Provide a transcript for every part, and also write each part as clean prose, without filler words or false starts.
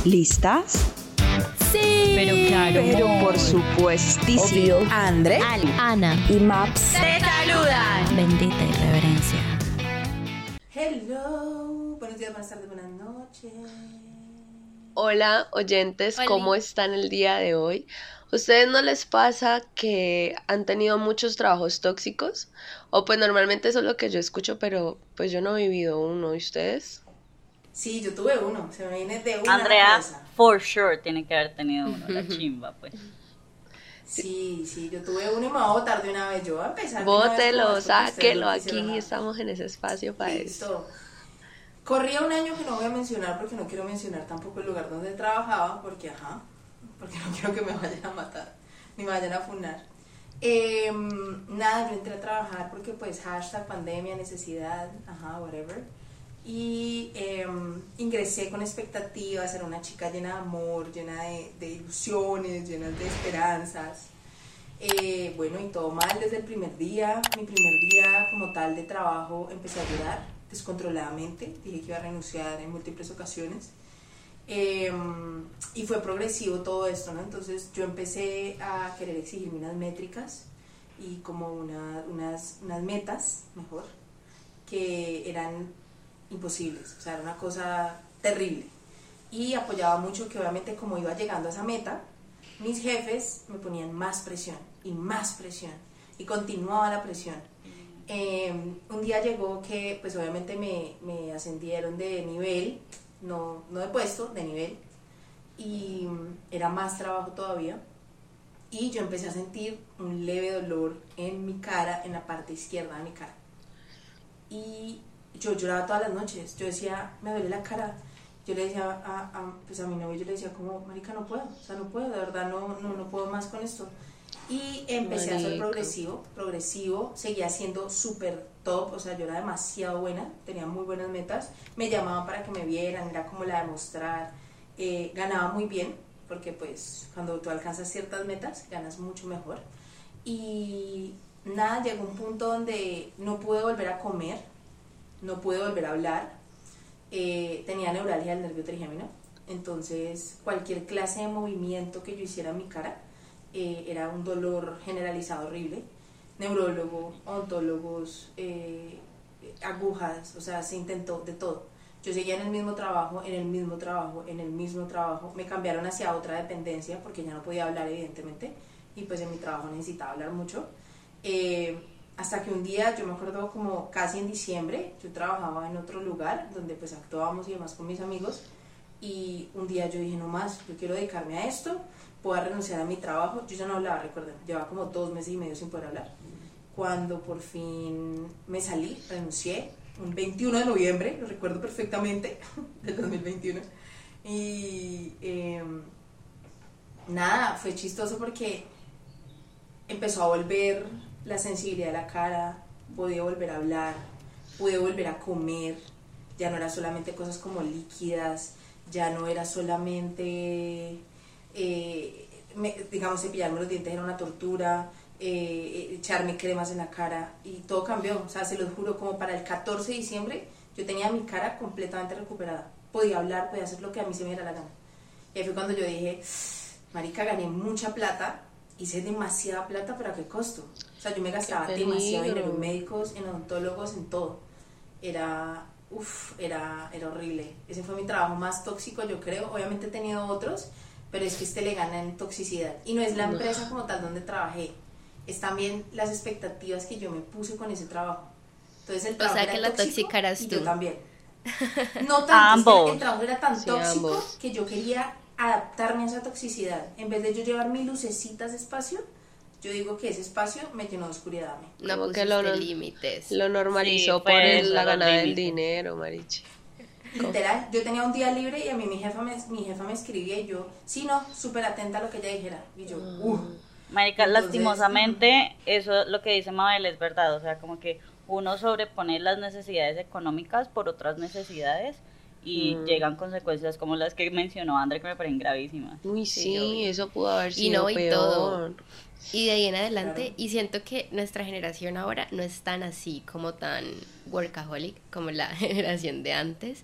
¿Listas? Sí, pero claro, Pero por supuestísimo. Obvio. André, Ali, Ana Y Maps. te saludan. Bendita irreverencia. Hello, buenos días, buenas tardes, buenas noches. Hola oyentes, Oli. ¿cómo están el día de hoy? ¿Ustedes no les pasa que han tenido muchos trabajos tóxicos? O pues normalmente eso es lo que yo escucho, pero pues yo no he vivido uno, ¿y ustedes? Sí, yo tuve uno, se me viene de una Andrea, cabeza. for sure, tiene que haber tenido uno, la chimba, pues. Sí, yo tuve uno y me voy a botar de una vez. Yo voy a empezar de una vez con Bótelo, esto que ustedes sáquelo, no quisieron aquí nada. estamos en ese espacio para eso. Listo. Corría un año que no voy a mencionar porque no quiero mencionar tampoco el lugar donde trabajaba, porque no quiero que me vayan a matar, ni me vayan a funar. Nada, yo entré a trabajar porque pues hashtag pandemia, necesidad, whatever. Y ingresé con expectativas, era una chica llena de amor, llena de ilusiones, llena de esperanzas. Bueno, y todo mal desde el primer día. Mi primer día como tal de trabajo empecé a llorar descontroladamente. Dije que iba a renunciar en múltiples ocasiones. Y fue progresivo todo esto, ¿no? Entonces yo empecé a querer exigirme unas métricas y como unas metas, mejor, que eran imposibles, o sea, era una cosa terrible. Y apoyaba mucho que obviamente como iba llegando a esa meta, mis jefes me ponían más presión y continuaba la presión. Un día llegó que pues obviamente me ascendieron de nivel, no de puesto, de nivel, y era más trabajo todavía, y yo empecé a sentir un leve dolor en mi cara, en la parte izquierda de mi cara, y yo lloraba todas las noches. Yo decía, me duele la cara. Yo le decía pues a mi novio, yo le decía como, marica, no puedo, o sea, no puedo, de verdad no puedo más con esto. Y empecé a ser progresivo, seguía siendo súper top, o sea, yo era demasiado buena, tenía muy buenas metas, me llamaban para que me vieran, era como la de mostrar, ganaba muy bien, porque pues cuando tú alcanzas ciertas metas, ganas mucho mejor. Y nada, llegó un punto donde no pude volver a comer, no pude volver a hablar, tenía neuralgia del nervio trigémino, entonces cualquier clase de movimiento que yo hiciera en mi cara era un dolor generalizado horrible. Neurólogo, ontólogos, agujas, o sea, se intentó de todo. Yo seguía en el mismo trabajo, me cambiaron hacia otra dependencia porque ya no podía hablar evidentemente, y pues en mi trabajo necesitaba hablar mucho. Hasta que un día, yo me acuerdo como casi en diciembre, yo trabajaba en otro lugar donde pues actuábamos y demás con mis amigos, y un día yo dije, no más, yo quiero dedicarme a esto, puedo renunciar a mi trabajo. Yo ya no hablaba, recuerden, llevaba como 2 meses y medio sin poder hablar. Cuando por fin me salí, renuncié, un 21 de noviembre, lo recuerdo perfectamente, del 2021, y nada, fue chistoso porque empezó a volver la sensibilidad de la cara, podía volver a hablar, pude volver a comer, ya no era solamente cosas como líquidas, ya no era solamente, digamos, cepillarme los dientes era una tortura, echarme cremas en la cara, y todo cambió, o sea, se los juro, como para el 14 de diciembre yo tenía mi cara completamente recuperada, podía hablar, podía hacer lo que a mí se me diera la gana. Y ahí fue cuando yo dije, marica, gané mucha plata, hice demasiada plata, pero ¿a qué costo? O sea, yo me gastaba demasiado dinero en médicos, en odontólogos, en todo. Era horrible. Ese fue mi trabajo más tóxico, yo creo. Obviamente he tenido otros, pero es que este le gana en toxicidad. Y no es la empresa como tal donde trabajé, es también las expectativas que yo me puse con ese trabajo. Entonces el trabajo O sea, que era la tóxico tóxica eras y tú. yo también. No tanto, Ambos. es que el trabajo era tan tóxico ambos. que yo quería adaptarme a esa toxicidad. En vez de yo llevar mis lucecitas de espacio, yo digo que ese espacio me llenó de oscuridad a mí. No Como que pusiste límites. lo normalizó Sí, por fue eso, la los ganada del límites. dinero, Marichi. Literal, yo tenía un día libre y a mí mi jefa me escribía y yo, sí, no, súper atenta a lo que ella dijera. Y yo, Marica, Entonces, lastimosamente, eso lo que dice Mabel es verdad, o sea, como que uno sobrepone las necesidades económicas por otras necesidades y llegan consecuencias como las que mencionó André, que me parecen gravísimas. Uy, Sí, sí, obvio. eso pudo haber Y sido no, y peor. todo. Y de ahí en adelante, Claro. y siento que nuestra generación ahora no es tan así, como tan workaholic como la generación de antes,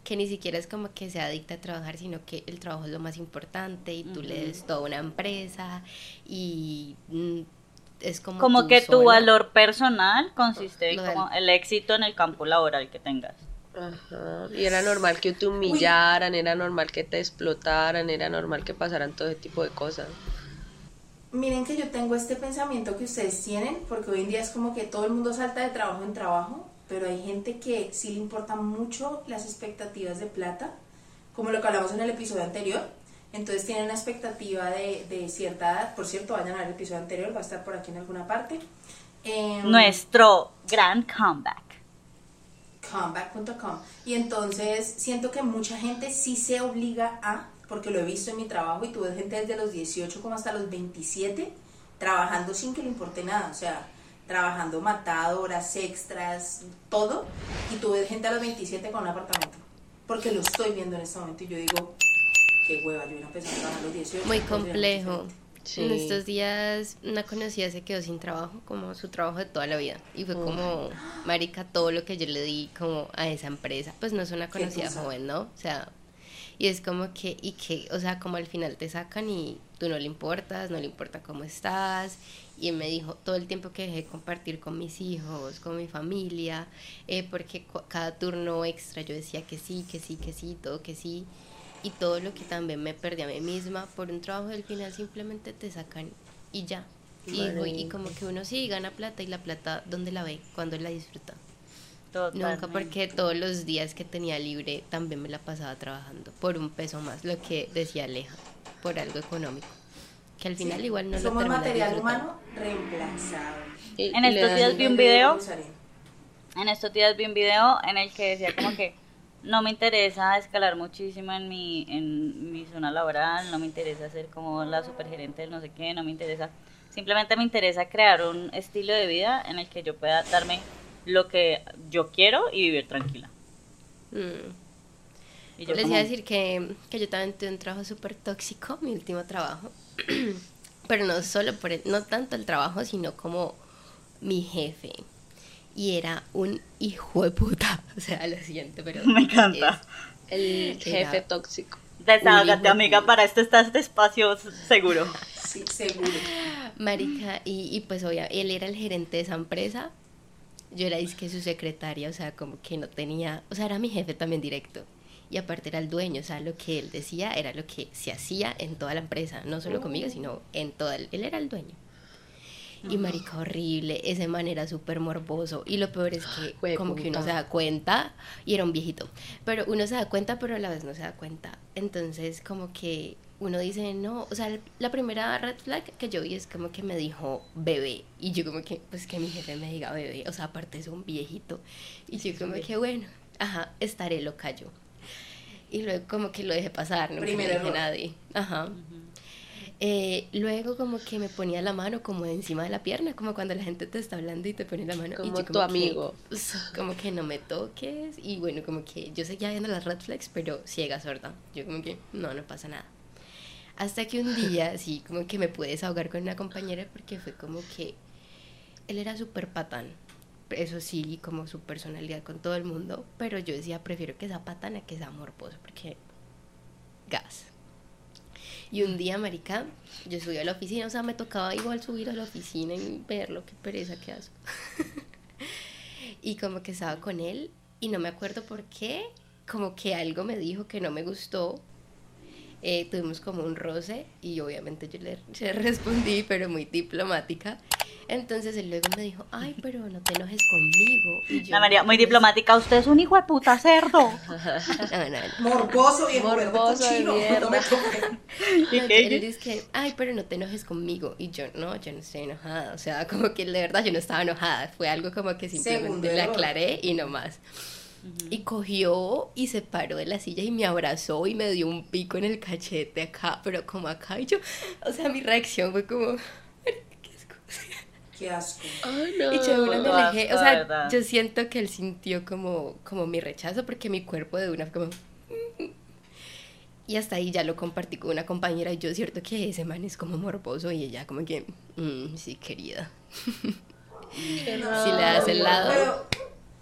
que ni siquiera es como que sea adicta a trabajar, sino que el trabajo es lo más importante y tú le des toda una empresa y es como Como tú que tu sola. valor personal consiste en Lo como el éxito en el campo laboral que tengas. Ajá. Y era normal que te humillaran, era normal que te explotaran, era normal que pasaran todo ese tipo de cosas. Miren que yo tengo este pensamiento que ustedes tienen, porque hoy en día es como que todo el mundo salta de trabajo en trabajo, pero hay gente que sí le importan mucho las expectativas de plata, como lo que hablamos en el episodio anterior. Entonces tienen una expectativa de cierta edad. Por cierto, vayan a ver el episodio anterior, va a estar por aquí en alguna parte. Nuestro gran comeback. Comeback.com. Y entonces siento que mucha gente sí se obliga a, porque lo he visto en mi trabajo y tuve gente desde los 18 como hasta los 27 trabajando sin que le importe nada, o sea, trabajando matado, horas extras, todo, y tuve gente a los 27 con un apartamento, porque lo estoy viendo en este momento y yo digo, qué hueva, yo hubiera empezado a trabajar a los 18. Muy entonces era complejo. diferente. Sí. En estos días una conocida se quedó sin trabajo, como su trabajo de toda la vida. Y fue como, marica, todo lo que yo le di como a esa empresa. Pues no es una conocida cosa. joven, ¿no? O sea, y es como que, o sea, como al final te sacan y tú no le importas, no le importa cómo estás. Y él me dijo, todo el tiempo que dejé de compartir con mis hijos, con mi familia, porque cada turno extra yo decía que sí, que sí, que sí, todo que sí. Y todo lo que también me perdí a mí misma por un trabajo del final simplemente te sacan y ya. Y como que uno sí gana plata y la plata, ¿dónde la ve? ¿Cuándo la disfruta? Nunca, porque todos los días que tenía libre también me la pasaba trabajando por un peso más, lo que decía Aleja, por algo económico. Que al final Sí, igual no lo somos terminas material disfrutando. humano reemplazable. En Y le estos dan- días vi un Entonces, video. lo usaré. En estos días vi un video en el que decía como que no me interesa escalar muchísimo en mi zona laboral, no me interesa ser como la supergerente del no sé qué, no me interesa. Simplemente me interesa crear un estilo de vida en el que yo pueda darme lo que yo quiero y vivir tranquila. Y yo Les como, iba a decir que yo también tuve un trabajo súper tóxico, mi último trabajo. Pero no solo no tanto el trabajo, sino como mi jefe. Y era un hijo de puta. O sea, lo siento, pero... me encanta. El jefe Era- tóxico. Desahógate, amiga, para esto está este espacio seguro. Sí, seguro. Marica, y pues obviamente, él era el gerente de esa empresa. Yo era disque su secretaria, o sea, como que no tenía... O sea, era mi jefe también directo. Y aparte era el dueño, o sea, lo que él decía era lo que se hacía en toda la empresa. No solo conmigo, sino en toda... Él era el dueño. Y marica, horrible, ese man era súper morboso. Y lo peor es que Jue como que uno puta. se da cuenta, y era un viejito, pero uno se da cuenta, pero a la vez no se da cuenta. Entonces como que uno dice, no, o sea, la primera red flag que yo vi es como que me dijo bebé. Y yo como que, pues que mi jefe me diga bebé, o sea, aparte es un viejito. Y yo como que, bueno, ajá, estaré loca yo. Y luego como que lo dejé pasar, no le Primer dije a error. nadie. Ajá. Luego como que me ponía la mano como encima de la pierna, como cuando la gente te está hablando y te pone la mano. Como y yo tu amigo. Como que no me toques. Y bueno, como que yo seguía viendo las red flags, pero ciega, sorda. Yo como que no pasa nada. Hasta que un día, así como que me pude desahogar con una compañera porque fue como que él era súper patán. Eso sí, como su personalidad con todo el mundo. Pero yo decía, prefiero que sea patán a que sea morboso, porque gas. Y un día, marica, yo subí a la oficina, o sea, me tocaba igual subir a la oficina y verlo, qué pereza que hago. Y como que estaba con él, y no me acuerdo por qué, como que algo me dijo que no me gustó. Tuvimos como un roce, y obviamente yo le respondí, pero muy diplomática. Entonces él luego me dijo, ay, pero no te enojes conmigo. Y yo, La María, muy "Pues, diplomática, usted es un hijo de puta cerdo. no. Morboso, viejo, Morboso de cochino, mierda. no me toques. ¿Y No, qué? él dice que, ay, pero no te enojes conmigo. Y yo no estoy enojada. O sea, como que de verdad yo no estaba enojada. Fue algo como que Segundo simplemente le error. aclaré y no más. Y cogió y se paró de la silla y me abrazó y me dio un pico en el cachete acá, pero como acá. Y yo, o sea, mi reacción fue como, qué asco. Qué asco. Ay, no. Y yo de una me Qué alejé. asco, O de sea, verdad. yo siento que él sintió como mi rechazo porque mi cuerpo de una fue como... Y hasta ahí ya lo compartí con una compañera y yo es cierto que ese man es como morboso y ella como que, sí, querida. Qué Si le das el lado. Pero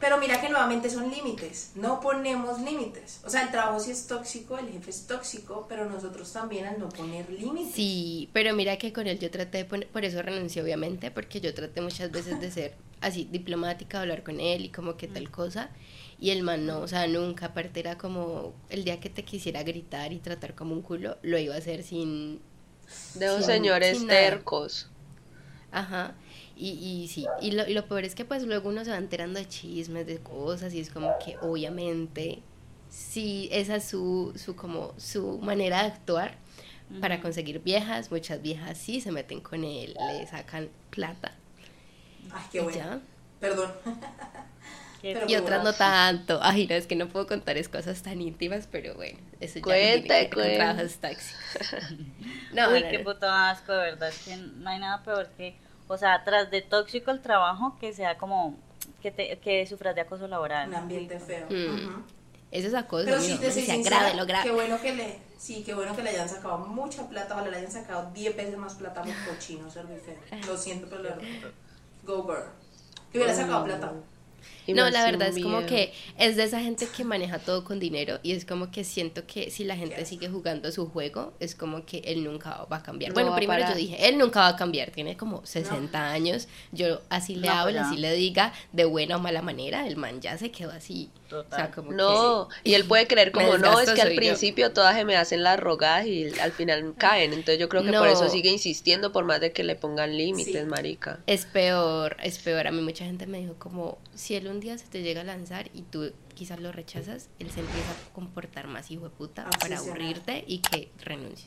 Pero mira que nuevamente son límites, no ponemos límites. O sea, el trabajo sí es tóxico, el jefe es tóxico, pero nosotros también al no poner límites. Sí, pero mira que con él yo traté de poner, por eso renuncié obviamente, porque yo traté muchas veces de ser así diplomática, hablar con él y como que tal cosa, y el man no, o sea, nunca, aparte era como el día que te quisiera gritar y tratar como un culo, lo iba a hacer sin... De los sin- señores sin nada. tercos. Ajá, y sí, y lo peor es que pues luego uno se va enterando de chismes, de cosas, y es como que obviamente, sí, esa es como su manera de actuar para conseguir viejas, muchas viejas sí se meten con él, le sacan plata, Ay, qué y bueno. ya, Perdón. Qué- Pero y otras no bueno. tanto, ay, no, es que no puedo contar es cosas tan íntimas, pero bueno, eso ya no tiene Cuente, que ver con cuente. trabajos tóxicos. No, Uy, no, qué no. puto asco, de verdad, es que no hay nada peor que, o sea, tras de tóxico el trabajo, que sea como, que sufras de acoso laboral. Un ambiente feo. Mm. Ujú. Eso es acoso, Pero mijo, si te no soy sea sincera, grave, lo grave. qué bueno que le, sí, qué bueno que le hayan sacado mucha plata, ojalá le hayan sacado 10 veces más plata a mi cochino, ser muy feo. Lo siento, pero la verdad. Go girl. Que hubiera sacado plata. Y No, más la sin verdad es como miedo. que es de esa gente que maneja todo con dinero y es como que siento que si la gente sigue jugando su juego, es como que él nunca va a cambiar. No Bueno, va a primero yo parar. dije, él nunca va a cambiar, tiene como 60 años, yo así le No, hablo, pues ya. así le diga, de buena o mala manera, el man ya se quedó así. Total. O sea, como No, que... y él puede creer Me como no, es desgasto, que al soy yo. principio todas se me hacen las rogadas y al final caen. Entonces yo creo que por No. eso sigue insistiendo por más de que le pongan límites, Sí. marica. Es peor, es peor. A mí mucha gente me dijo como, si él un día se te llega a lanzar y tú quizás lo rechazas, él se empieza a comportar más hijo de puta para Obsesionado. aburrirte y que renuncies.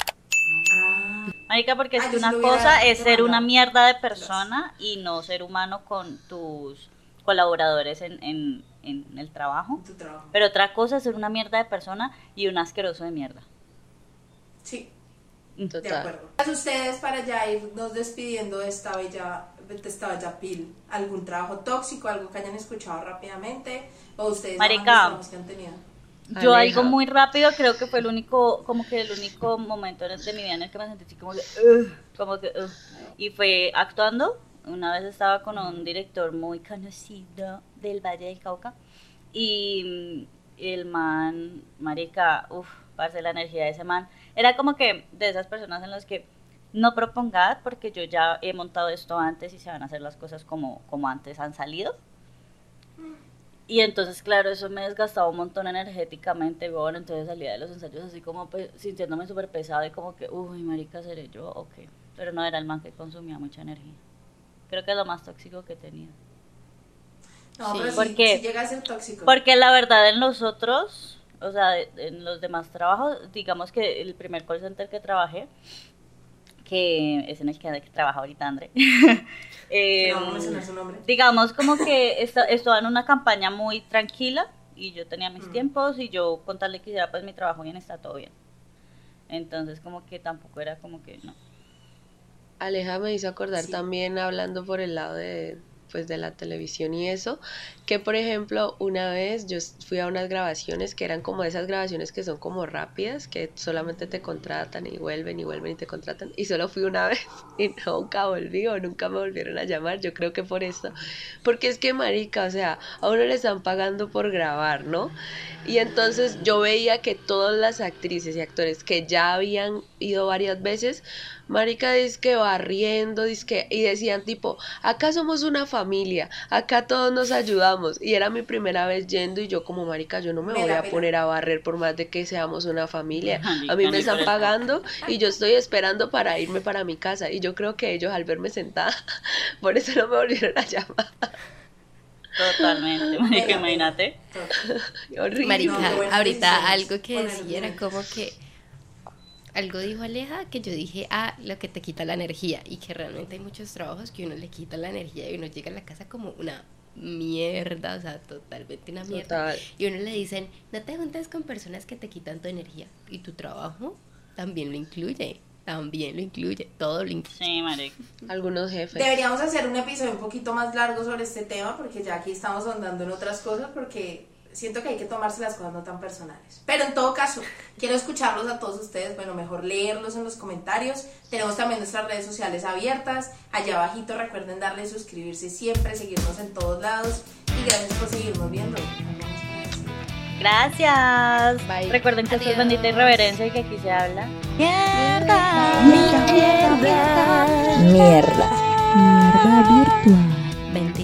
Ah, Marica, porque es Ah, que yo sí una lo hubiera cosa es ser una demandado. mierda de persona y no ser humano con tus colaboradores en el trabajo. tu trabajo. Pero otra cosa es ser una mierda de persona y un asqueroso de mierda. Sí, de Total. acuerdo. Ustedes, para ya irnos despidiendo de esta bella pil, ¿algún trabajo tóxico, algo que hayan escuchado rápidamente? ¿O ustedes Marica. aman los trabajos que han tenido? Yo Aleja. algo muy rápido, creo que fue el único momento de mi vida en el que me sentí así como que, y fue actuando. Una vez estaba con un director muy conocido del Valle del Cauca y el man, marica, parce, la energía de ese man, era como que de esas personas en las que no propongad porque yo ya he montado esto antes y se van a hacer las cosas como antes han salido. Y entonces, claro, eso me desgastaba un montón energéticamente, bueno, entonces salía de los ensayos así como pues, sintiéndome súper pesada y como que, uy, marica, ¿seré yo? Ok. Pero no era el man que consumía mucha energía. Creo que es lo más tóxico que he tenido. No, Sí. pero sí, ¿Por qué? sí llega a ser tóxico. Porque la verdad en los otros, o sea, en los demás trabajos, digamos que el primer call center que trabajé, que es en el que trabaja ahorita André, No vamos a mencionar su nombre. digamos como que estaba en una campaña muy tranquila y yo tenía mis tiempos y yo con tal de que hiciera pues mi trabajo bien, está todo bien. Entonces como que tampoco era como que no. Aleja me hizo acordar Sí. también hablando por el lado de pues de la televisión y eso, que por ejemplo una vez yo fui a unas grabaciones que eran como esas grabaciones que son como rápidas, que solamente te contratan y vuelven y te contratan, y solo fui una vez y nunca volví o nunca me volvieron a llamar, yo creo que por eso, porque es que marica, o sea, a uno le están pagando por grabar, ¿no? Y entonces yo veía que todas las actrices y actores que ya habían ido varias veces, marica, dizque barriendo, dizque, y decían tipo, acá somos una familia, acá todos nos ayudamos, y era mi primera vez yendo y yo como marica, yo no me Me voy da a pena. poner a barrer por más de que seamos una familia, Marica, a mí me ni están por eso. pagando y yo estoy esperando para irme para mi casa, y yo creo que ellos al verme sentada, por eso no me volvieron a llamar. Totalmente, marica, imagínate. Horrible. Marica, No, qué buenas ahorita decisiones. algo que Poner decía era límites. como que algo dijo Aleja que yo dije, lo que te quita la energía, y que realmente hay muchos trabajos que uno le quita la energía y uno llega a la casa como una mierda, o sea, totalmente una mierda. Total. Y uno le dicen, no te juntes con personas que te quitan tu energía, y tu trabajo también lo incluye, todo lo incluye. Sí, marica. Algunos jefes. Deberíamos hacer un episodio un poquito más largo sobre este tema porque ya aquí estamos ahondando en otras cosas porque siento que hay que tomarse las cosas no tan personales. Pero en todo caso, quiero escucharlos a todos ustedes, bueno, mejor leerlos en los comentarios. Tenemos también nuestras redes sociales abiertas. Allá abajito recuerden darle suscribirse siempre, seguirnos en todos lados. Y gracias por seguirnos viendo. Gracias. Bye. Recuerden que esto es Adiós. Bendita Irreverencia y que aquí se habla. Mierda virtual. Mierda virtual. Bendita